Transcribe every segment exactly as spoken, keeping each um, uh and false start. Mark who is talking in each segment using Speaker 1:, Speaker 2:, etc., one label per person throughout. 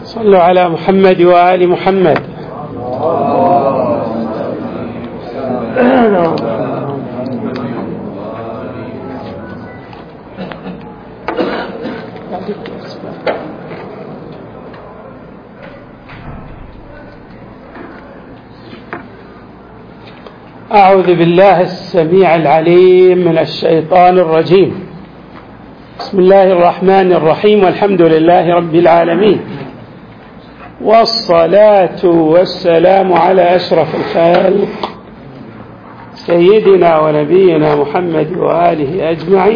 Speaker 1: صلوا على محمد وآل محمد. أعوذ بالله السميع العليم من الشيطان الرجيم. بسم الله الرحمن الرحيم، والحمد لله رب العالمين، والصلاة والسلام على أشرف الخلق سيدنا ونبينا محمد وآله أجمعين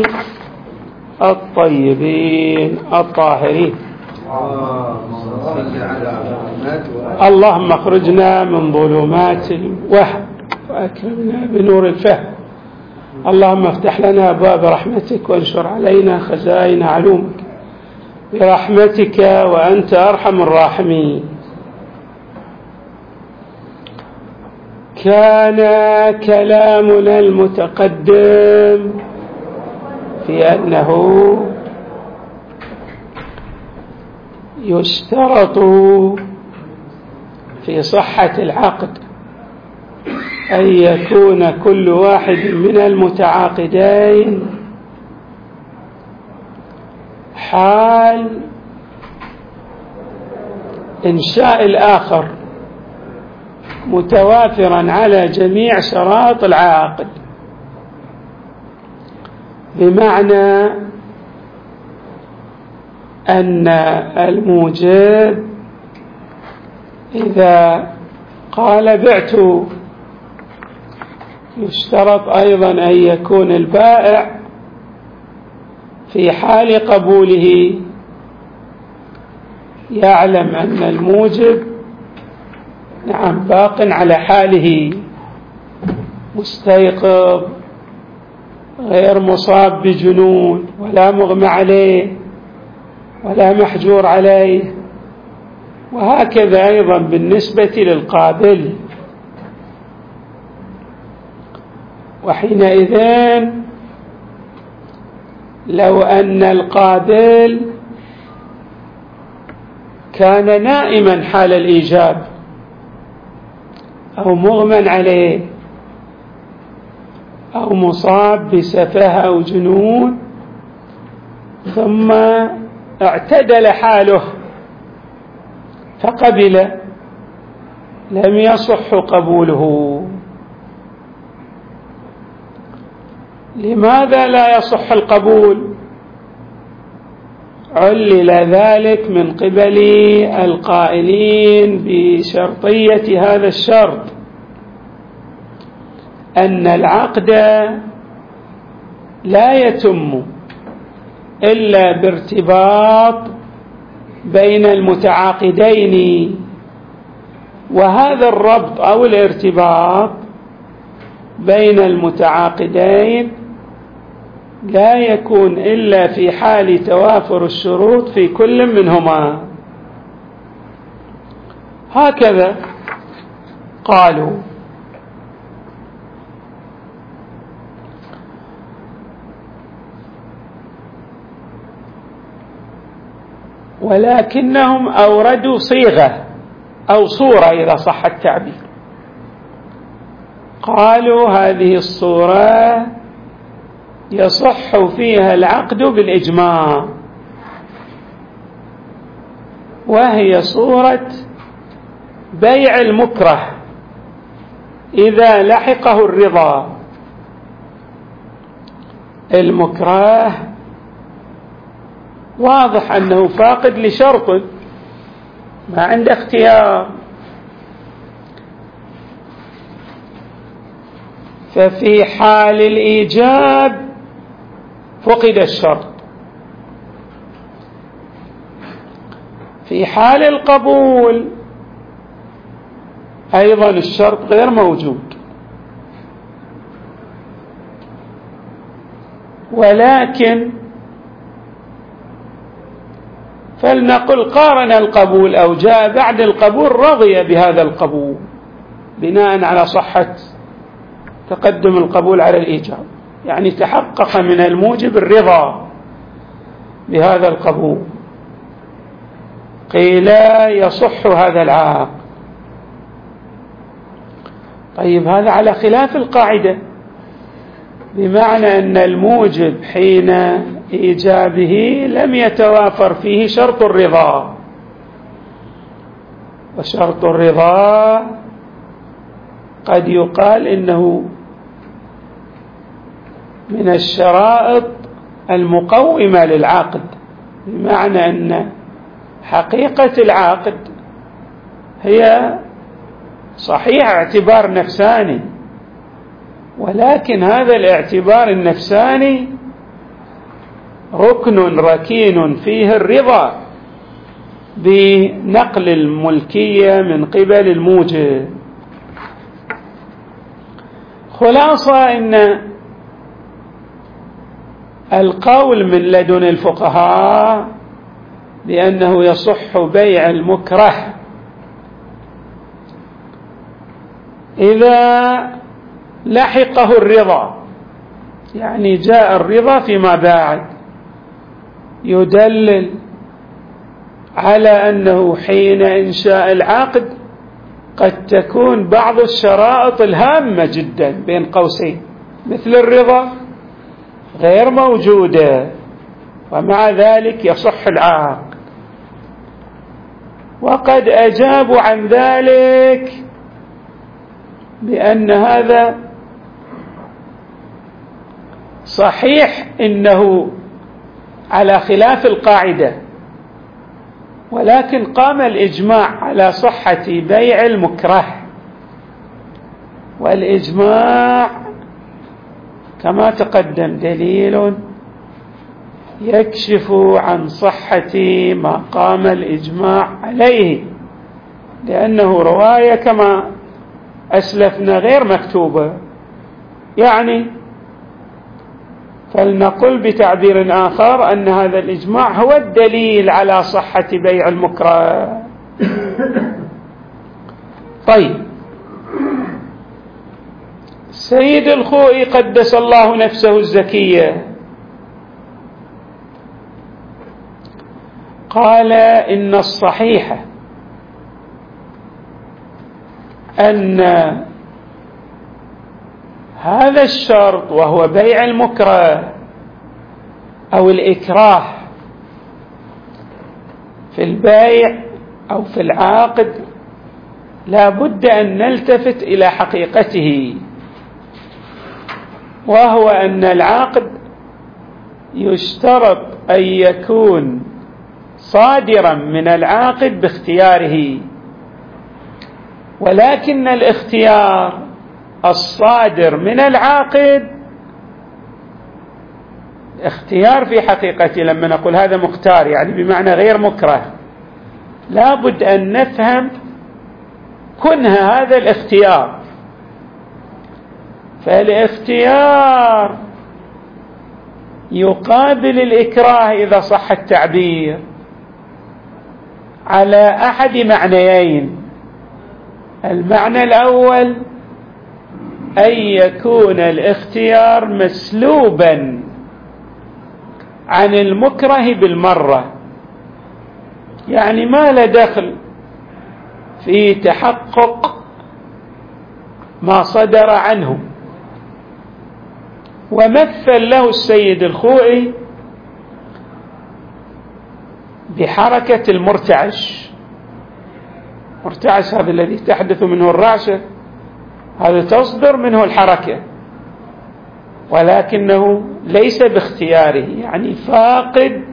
Speaker 1: الطيبين الطاهرين. اللهم اخرجنا من ظلمات الوهم وأكرمنا بنور الفهم. اللهم افتح لنا أبواب رحمتك وانشر علينا خزائن علومك برحمتك وأنت أرحم الراحمين. كان كلامنا المتقدم في أنه يشترط في صحة العقد أن يكون كل واحد من المتعاقدين حال إنشاء الآخر متوافرا على جميع شرائط العقد، بمعنى أن الموجب إذا قال بعت يشترط أيضا أن يكون البائع في حال قبوله يعلم أن الموجب نعم باق على حاله، مستيقظ غير مصاب بجنون ولا مغمى عليه ولا محجور عليه، وهكذا أيضا بالنسبة للقابل. وحينئذ لو أن القابل كان نائما حال الإيجاب أو مغمى عليه أو مصاب بسفه أو جنون ثم اعتدل حاله فقبل، لم يصح قبوله. لماذا لا يصح القبول؟ علل ذلك من قبل القائلين بشرطية هذا الشرط، أن العقد لا يتم إلا بارتباط بين المتعاقدين، وهذا الربط أو الارتباط بين المتعاقدين لا يكون إلا في حال توافر الشروط في كل منهما. هكذا قالوا. ولكنهم أوردوا صيغة أو صورة إذا صح التعبير، قالوا هذه الصورة يصح فيها العقد بالإجماع، وهي صورة بيع المكره إذا لحقه الرضا. المكره واضح أنه فاقد لشرط، ما عنده اختيار، ففي حال الإيجاب فقد الشرط، في حال القبول أيضا الشرط غير موجود. ولكن فلنقل قارن القبول أو جاء بعد القبول رضي بهذا القبول بناء على صحة تقدم القبول على الإيجاب، يعني تحقق من الموجب الرضا بهذا القبول. قيل يصح هذا العقد. طيب هذا على خلاف القاعدة، بمعنى أن الموجب حين إيجابه لم يتوافر فيه شرط الرضا، وشرط الرضا قد يقال إنه من الشرائط المقومة للعقد، بمعنى أن حقيقة العقد هي صحيح اعتبار نفساني، ولكن هذا الاعتبار النفساني ركن ركين فيه الرضا بنقل الملكية من قبل الموجب. خلاصة إن القول من لدن الفقهاء بأنه يصح بيع المكره إذا لحقه الرضا، يعني جاء الرضا فيما بعد، يدلل على أنه حين إنشاء العقد قد تكون بعض الشرائط الهامة جدا بين قوسين مثل الرضا غير موجودة، ومع ذلك يصح العقد. وقد أجابوا عن ذلك بأن هذا صحيح إنه على خلاف القاعدة، ولكن قام الإجماع على صحة بيع المكره، والإجماع كما تقدم دليل يكشف عن صحة ما قام الإجماع عليه، لأنه رواية كما أسلفنا غير مكتوبة. يعني فلنقل بتعبير آخر أن هذا الإجماع هو الدليل على صحة بيع المكره. طيب، سيد الخوئي قدس الله نفسه الزكية قال إن الصحيح أن هذا الشرط وهو بيع المكره أو الإكراه في البيع أو في العقد لا بد أن نلتفت إلى حقيقته، وهو أن العقد يشترط أن يكون صادرا من العاقد باختياره، ولكن الاختيار الصادر من العاقد اختيار في حقيقته. لما نقول هذا مختار يعني بمعنى غير مكره، لا بد أن نفهم كنه هذا الاختيار. فالاختيار يقابل الإكراه إذا صح التعبير على أحد معنيين. المعنى الأول أن يكون الاختيار مسلوبا عن المكره بالمرة، يعني ما له دخل في تحقق ما صدر عنه. ومثل له السيد الخوئي بحركة المرتعش. مرتعش هذا الذي تحدث منه الرعشة، هذا تصدر منه الحركة ولكنه ليس باختياره، يعني فاقد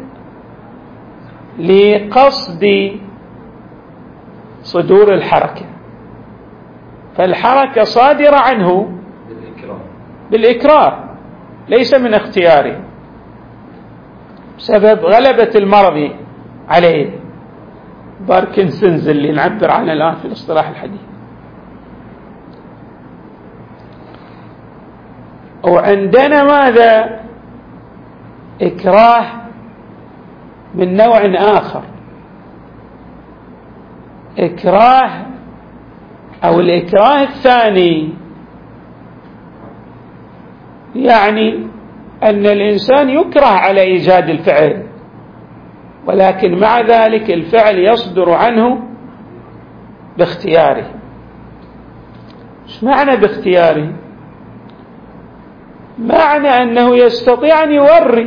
Speaker 1: لقصد صدور الحركة، فالحركة صادرة عنه بالإكراه ليس من اختياره بسبب غلبة المرض عليه، باركنسونز اللي نعبر عنه الآن في الاصطلاح الحديث. وعندنا ماذا؟ إكراه من نوع آخر، إكراه أو الإكراه الثاني، يعني أن الإنسان يكره على إيجاد الفعل ولكن مع ذلك الفعل يصدر عنه باختياره. ايش معنى باختياره؟ معنى أنه يستطيع أن يوري،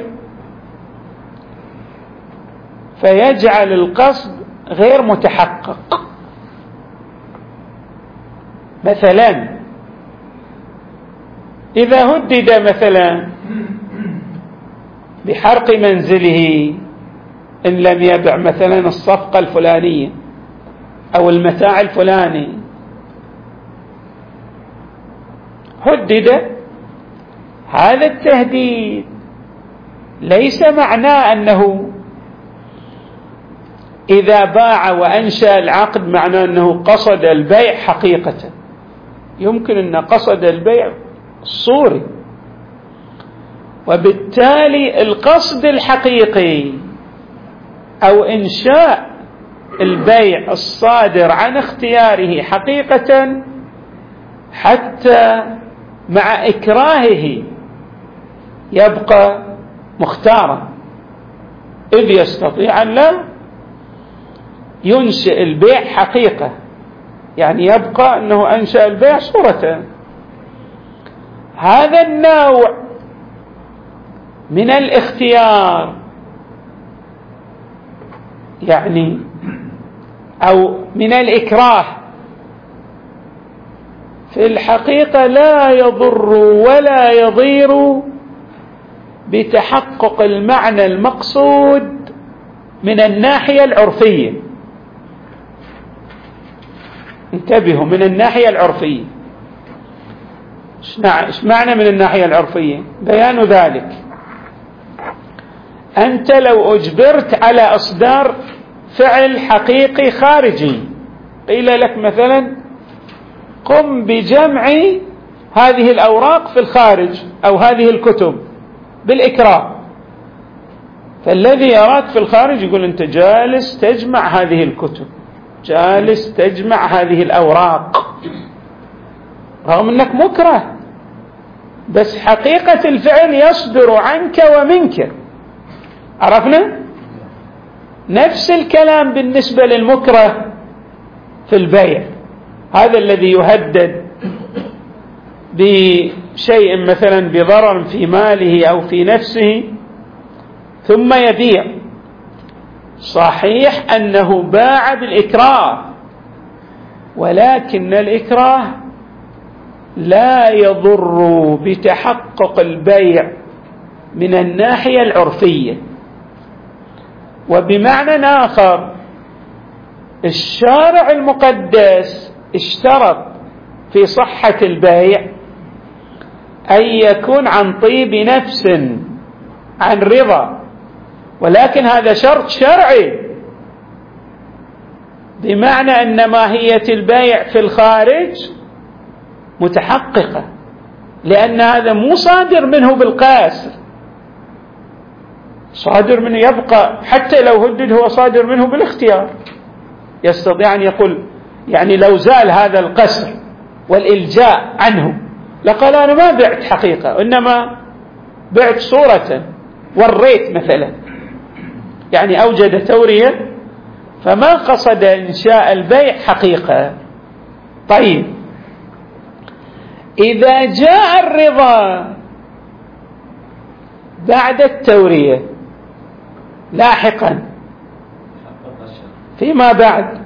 Speaker 1: فيجعل القصد غير متحقق. مثلا إذا هدد مثلا بحرق منزله إن لم يبع مثلا الصفقة الفلانية أو المتاع الفلاني، هدد، هذا التهديد ليس معناه أنه إذا باع وأنشأ العقد معناه أنه قصد البيع حقيقة. يمكن أن قصد البيع الصوري، وبالتالي القصد الحقيقي أو إنشاء البيع الصادر عن اختياره حقيقة حتى مع إكراهه يبقى مختارا، إذ يستطيع أن لا ينشئ البيع حقيقة، يعني يبقى أنه أنشأ البيع صورة. هذا النوع من الاختيار يعني أو من الإكراه في الحقيقة لا يضر ولا يضير بتحقق المعنى المقصود من الناحية العرفية. انتبهوا، من الناحية العرفية. ايش معنى من الناحية العرفية؟ بيان ذلك: أنت لو أجبرت على إصدار فعل حقيقي خارجي، قيل لك مثلا قم بجمع هذه الأوراق في الخارج أو هذه الكتب بالإكراه، فالذي يراك في الخارج يقول أنت جالس تجمع هذه الكتب، جالس تجمع هذه الأوراق، رغم أنك مكره، بس حقيقة الفعل يصدر عنك ومنك. عرفنا؟ نفس الكلام بالنسبة للمكره في البيع، هذا الذي يهدد بشيء مثلا بضرر في ماله أو في نفسه ثم يبيع، صحيح أنه باع بالإكراه، ولكن الإكراه لا يضر بتحقق البيع من الناحية العرفية. وبمعنى آخر، الشارع المقدس اشترط في صحة البيع أن يكون عن طيب نفس، عن رضا، ولكن هذا شرط شرعي، بمعنى أن ماهية البيع في الخارج متحققة، لأن هذا مو صادر منه بالقاس، صادر منه يبقى حتى لو هدد هو صادر منه بالاختيار. يستطيع أن يقول يعني لو زال هذا القسر والإلجاء عنه لقال أنا ما بعت حقيقة، إنما بعت صورة، وريت مثلا، يعني أوجد تورية فما قصد إنشاء البيع حقيقة. طيب، إذا جاء الرضا بعد التورية لاحقا فيما بعد،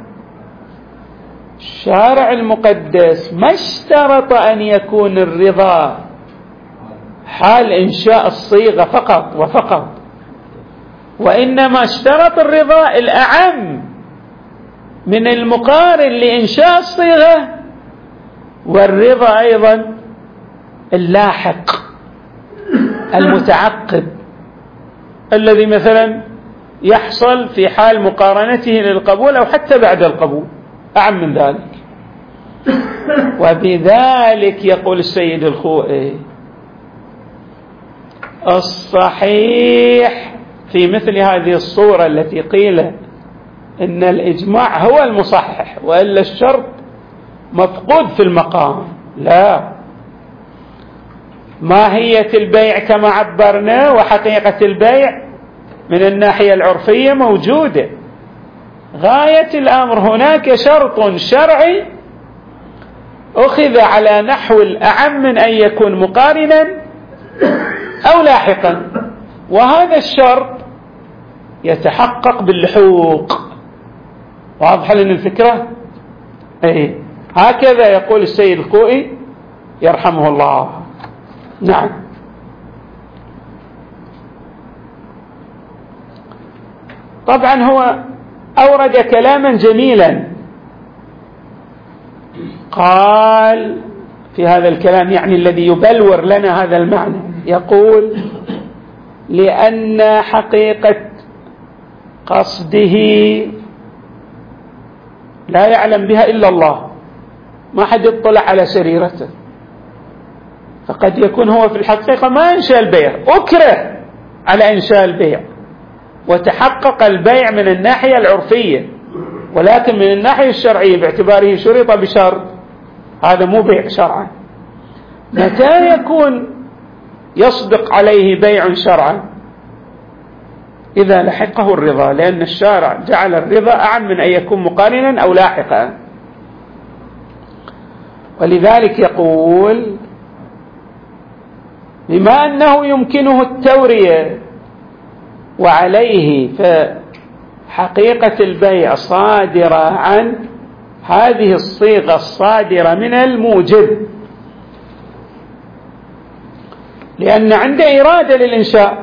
Speaker 1: الشارع المقدس ما اشترط أن يكون الرضا حال إنشاء الصيغة فقط وفقط، وإنما اشترط الرضا الأعم من المقارن لإنشاء الصيغة، والرضا أيضا اللاحق المتعقب الذي مثلا يحصل في حال مقارنته للقبول أو حتى بعد القبول، أعم من ذلك. وبذلك يقول السيد الخوئي: الصحيح في مثل هذه الصورة التي قيل إن الإجماع هو المصحح وإلا الشرط مفقود في المقام، لا، ماهية البيع كما عبرنا وحقيقة البيع من الناحية العرفية موجودة. غاية الأمر هناك شرط شرعي أخذ على نحو الأعم من أن يكون مقارنا أو لاحقا، وهذا الشرط يتحقق باللحوق. واضح لنا الفكرة؟ أي هكذا يقول السيد الخوئي يرحمه الله. نعم. طبعا هو أورد كلاما جميلا، قال في هذا الكلام يعني الذي يبلور لنا هذا المعنى، يقول: لأن حقيقة قصده لا يعلم بها إلا الله، ما حد يطلع على سريرته، فقد يكون هو في الحقيقة ما أنشأ البيع، أكره على إنشاء البيع وتحقق البيع من الناحية العرفية، ولكن من الناحية الشرعية باعتباره شرط بشرط هذا مو بيع شرعا. متى يكون يصدق عليه بيع شرعا؟ إذا لحقه الرضا، لأن الشارع جعل الرضا أعم من أن يكون مقارنا أو لاحقا. ولذلك يقول: بما أنه يمكنه التورية وعليه فحقيقة البيع صادرة عن هذه الصيغة الصادرة من الموجب، لأن عنده إرادة للإنشاء.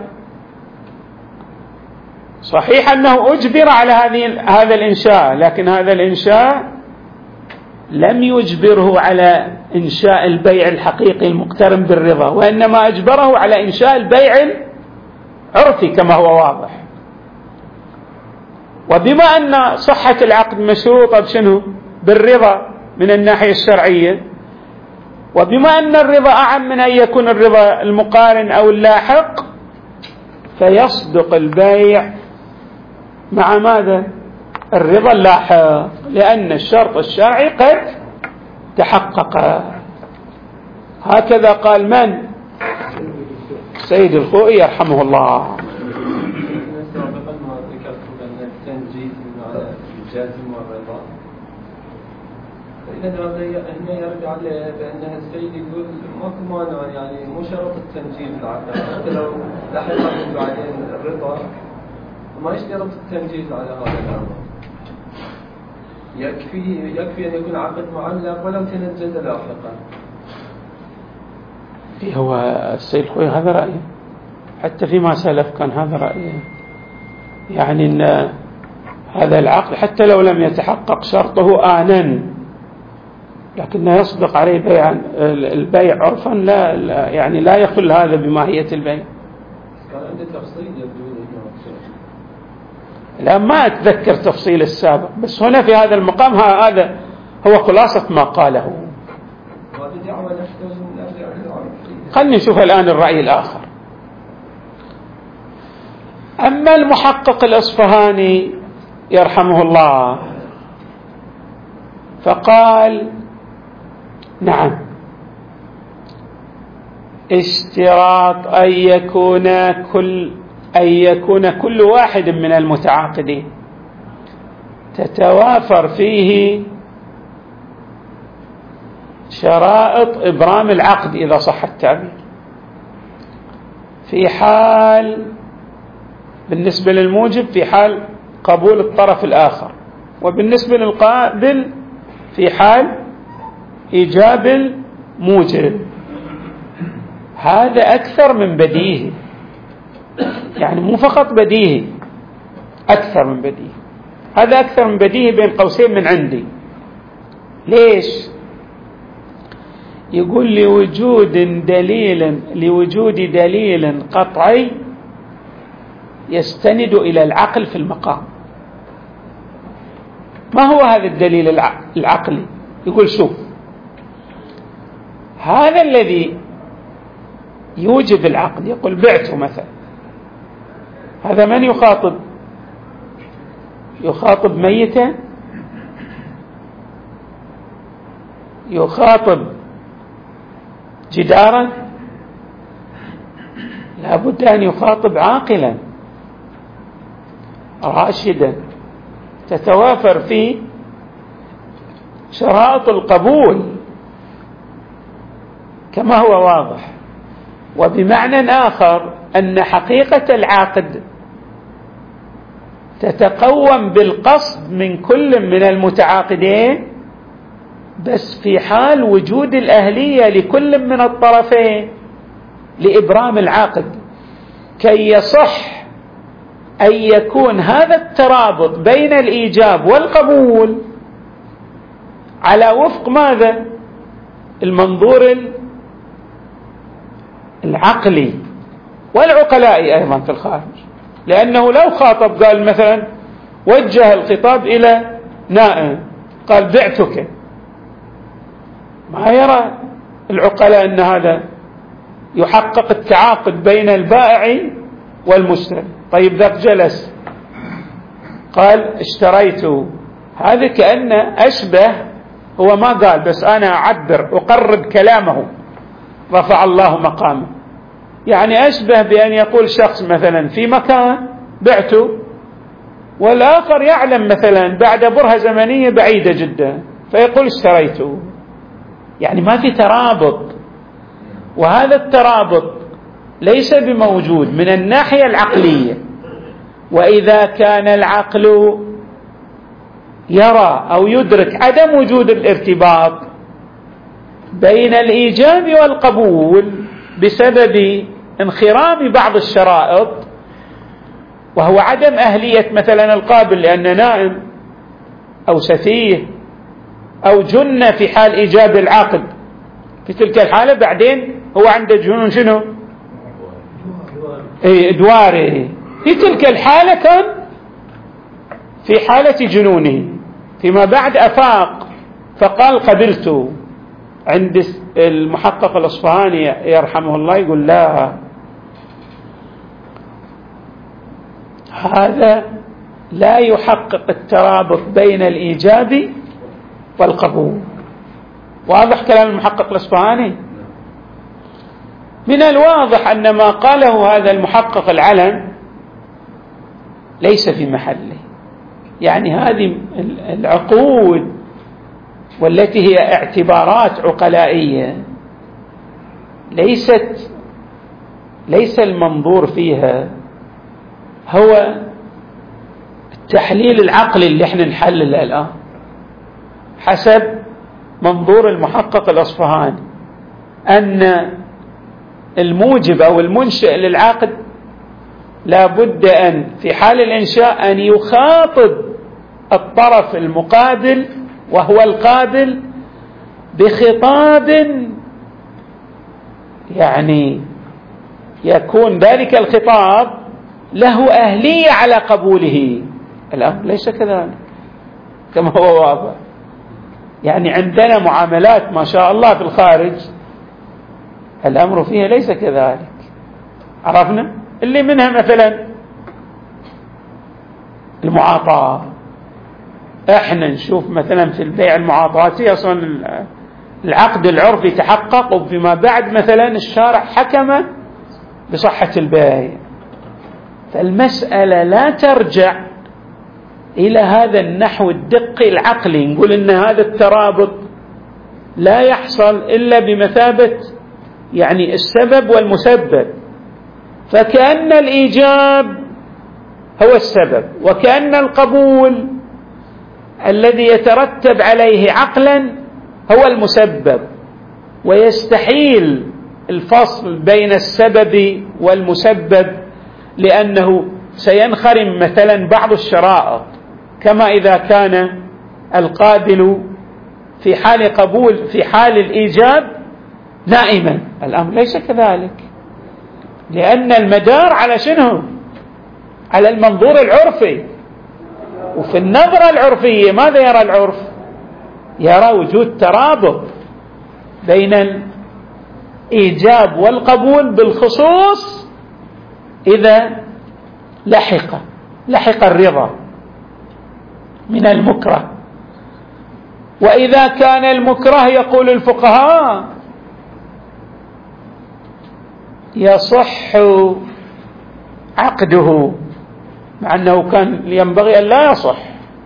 Speaker 1: صحيح أنه أجبر على هذه هذا الإنشاء، لكن هذا الإنشاء لم يجبره على إنشاء البيع الحقيقي المقترن بالرضا، وإنما أجبره على إنشاء البيع العرفي كما هو واضح. وبما أن صحة العقد مشروطة بشنو؟ بالرضا من الناحية الشرعية، وبما أن الرضا أعم من أن يكون الرضا المقارن أو اللاحق، فيصدق البيع مع ماذا؟ الرضا اللاحق، لأن الشرط الشرعي قد تحقق. هكذا قال من؟ سيد الخوئي يرحمه الله.
Speaker 2: إذا هنا يرجع عليه بأن السيد يقول ماكو مانع، يعني مو شرط التنجيز العقد، حتى لو لاحقا يجب عليه الرضا ما يشترط التنجيز على هذا الأمر، يكفي يكفي أن يكون عقد معلق ولم تنجز لاحقا.
Speaker 1: هو السيد الخوئي هذا رأيه، حتى فيما سلف كان هذا رأيه، يعني أن هذا العقد حتى لو لم يتحقق شرطه آنا لكنه يصدق عليه بيعا البيع عرفا، لا, لا يعني لا يخل هذا بماهية البيع.
Speaker 2: كان عنده تفصيل يبدو.
Speaker 1: لا ما أتذكر تفصيل السابق، بس هنا في هذا المقام هذا هو خلاصة ما قاله. خلني نشوف الآن الرأي الآخر. أما المحقق الأصفهاني يرحمه الله فقال: نعم، اشتراط أن يكون كل أن يكون كل واحد من المتعاقدين تتوافر فيه شرائط إبرام العقد إذا صح التعبير، في حال بالنسبة للموجب في حال قبول الطرف الآخر، وبالنسبة للقابل في حال إيجاب الموجب. هذا أكثر من بديهي، يعني مو فقط بديهي، أكثر من بديهي. هذا أكثر من بديهي بين قوسين من عندي. ليش؟ يقول لوجود دليل لوجود دليل قطعي يستند إلى العقل في المقام. ما هو هذا الدليل العقلي؟ يقول شوف، هذا الذي يوجب العقد، يقول بعته مثلا، هذا من يخاطب؟ يخاطب ميتا؟ يخاطب جدارا؟ لا بد أن يخاطب عاقلا، راشدا تتوافر فيه شرائط القبول كما هو واضح. وبمعنى آخر أن حقيقة العقد تتقوم بالقصد من كل من المتعاقدين بس في حال وجود الأهلية لكل من الطرفين لإبرام العقد، كي يصح أن يكون هذا الترابط بين الإيجاب والقبول على وفق ماذا؟ المنظور العقلي والعقلائي أيضا في الخارج. لأنه لو خاطب قال مثلا وجه الخطاب إلى نائم قال بعتك، ما يرى العقلاء أن هذا يحقق التعاقد بين البائع والمشتري. طيب ذاك جلس قال اشتريته، هذا كأن أشبه، هو ما قال بس أنا أعبر أقرب كلامه، رفع الله مقامه، يعني أشبه بأن يقول شخص مثلا في مكان بعته والآخر يعلم مثلا بعد برهة زمنية بعيدة جدا فيقول اشتريته، يعني ما في ترابط. وهذا الترابط ليس بموجود من الناحية العقلية. وإذا كان العقل يرى أو يدرك عدم وجود الارتباط بين الإيجاب والقبول بسبب انخرام بعض الشرائط، وهو عدم أهلية مثلا القابل لأنه نائم أو سفيه أو جن في حال إيجاب العقد، في تلك الحالة بعدين هو عنده جنون شنو؟ اي ادواري. في تلك الحالة كان في حالة جنونه، فيما بعد أفاق فقال قبلته. عند المحقق الأصفهاني يرحمه الله يقول لا، هذا لا يحقق الترابط بين الإيجاب والقبول. واضح كلام المحقق الأصفهاني؟ من الواضح أن ما قاله هذا المحقق العلم ليس في محله. يعني هذه العقود والتي هي اعتبارات عقلائية ليست ليس المنظور فيها هو التحليل العقلي اللي احنا نحلله الآن حسب منظور المحقق الأصفهاني، أن الموجب أو المنشئ للعقد لا بد أن في حال الإنشاء أن يخاطب الطرف المقابل وهو القابل بخطاب يعني يكون ذلك الخطاب له أهلية على قبوله. الأمر ليس كذلك كما هو واضح. يعني عندنا معاملات ما شاء الله في الخارج الأمر فيها ليس كذلك، عرفنا اللي منها مثلا المعاطاة. احنا نشوف مثلا في البيع المعاطاتي اصلا العقد العرفي تحقق، وفيما بعد مثلا الشارع حكم بصحة البيع. فالمسألة لا ترجع إلى هذا النحو الدقي العقلي، نقول إن هذا الترابط لا يحصل إلا بمثابة يعني السبب والمسبب، فكأن الإيجاب هو السبب وكأن القبول الذي يترتب عليه عقلا هو المسبب، ويستحيل الفصل بين السبب والمسبب لأنه سينخرم مثلا بعض الشرائط، كما إذا كان القابل في حال قبول في حال الإيجاب نائما. الأمر ليس كذلك، لأن المدار على شنو؟ على المنظور العرفي. وفي النظرة العرفية ماذا يرى العرف؟ يرى وجود ترابط بين الإيجاب والقبول، بالخصوص إذا لحق لحق الرضا من المكره. وإذا كان المكره يقول الفقهاء يصح عقده مع أنه كان ينبغي أن لا يصح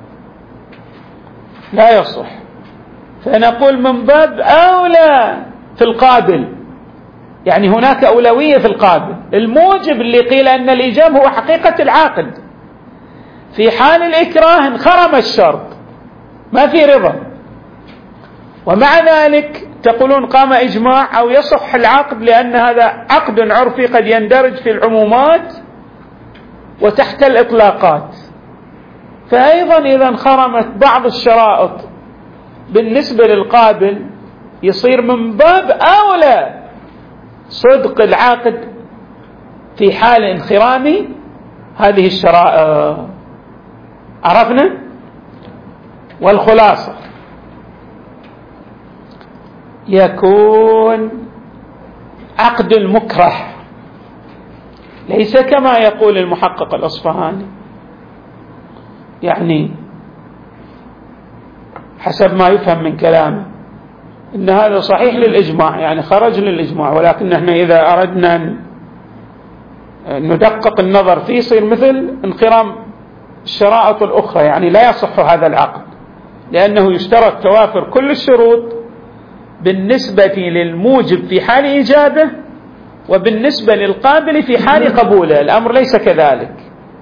Speaker 1: لا يصح فنقول من باب أولى في القابل، يعني هناك أولوية في القابل. الموجب اللي قيل أن الإيجاب هو حقيقة العاقد، في حال الإكراه انخرم الشرط ما في رضا، ومع ذلك تقولون قام إجماع أو يصح العقد لأن هذا عقد عرفي قد يندرج في العمومات وتحت الإطلاقات. فأيضا إذا انخرمت بعض الشرائط بالنسبة للقابل يصير من باب أولى صدق العاقد في حال انخرام هذه الشرائط. عرفنا؟ والخلاصة يكون عقد المكره ليس كما يقول المحقق الأصفهاني، يعني حسب ما يفهم من كلامه إن هذا صحيح للإجماع، يعني خرج للإجماع، ولكن نحن إذا أردنا أن ندقق النظر فيه يصير مثل انخرام الشرائط الأخرى، يعني لا يصح هذا العقد لأنه يشترط توافر كل الشروط بالنسبة للموجب في حال إيجابه وبالنسبة للقابل في حال قبوله. الأمر ليس كذلك.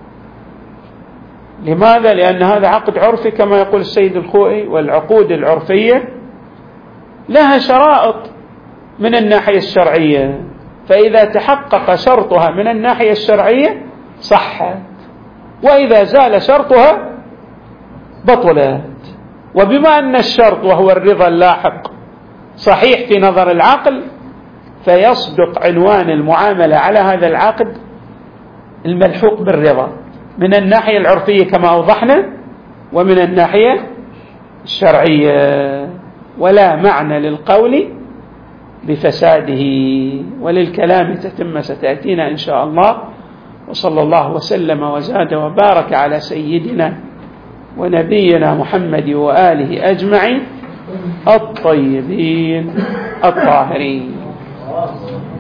Speaker 1: لماذا؟ لأن هذا عقد عرفي كما يقول السيد الخوئي، والعقود العرفية لها شرائط من الناحية الشرعية، فإذا تحقق شرطها من الناحية الشرعية صحت، وإذا زال شرطها بطلت. وبما أن الشرط وهو الرضا اللاحق صحيح في نظر العقل، فيصدق عنوان المعاملة على هذا العقد الملحوق بالرضا من الناحية العرفية كما أوضحنا ومن الناحية الشرعية، ولا معنى للقول بفساده. وللكلام تتم ستأتينا إن شاء الله. وصلى الله وسلم وزاد وبارك على سيدنا ونبينا محمد وآله أجمعين الطيبين الطاهرين.